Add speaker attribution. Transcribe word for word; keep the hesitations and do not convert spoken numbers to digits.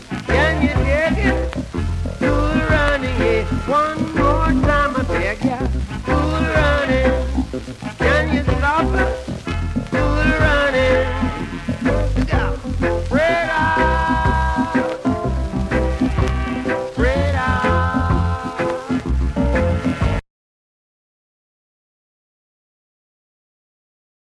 Speaker 1: Can you dig it? Cool running, yeah. One more time I beg ya. Cool running. Can you stop it?